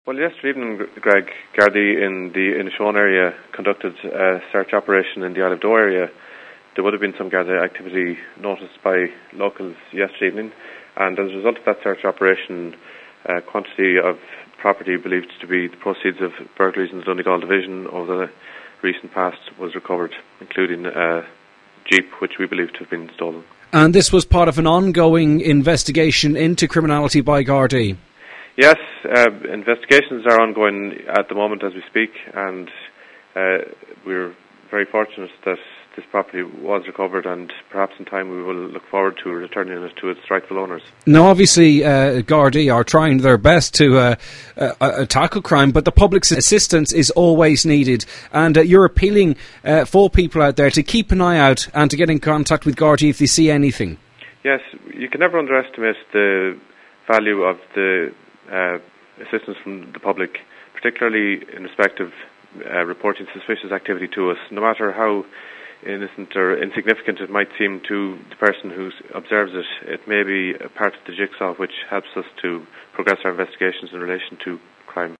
Well, yesterday evening, Greg, Gardaí in the Inishowen area conducted a search operation in the Isle of Doe area. There would have been some Garda activity noticed by locals yesterday evening, and as a result of that search operation, a quantity of property believed to be the proceeds of burglaries in the Donegal division over the recent past was recovered, including a Jeep which we believe to have been stolen. And this was part of an ongoing investigation into criminality by Gardaí? Yes, investigations are ongoing at the moment as we speak, and we're very fortunate that this property was recovered, and perhaps in time we will look forward to returning it to its rightful owners. Now, obviously, Gardaí are trying their best to tackle crime, but the public's assistance is always needed, and you're appealing for people out there to keep an eye out and to get in contact with Gardaí if they see anything. Yes, you can never underestimate the value of the assistance from the public, particularly in respect of reporting suspicious activity to us. No matter how innocent or insignificant it might seem to the person who observes it, it may be a part of the jigsaw which helps us to progress our investigations in relation to crime.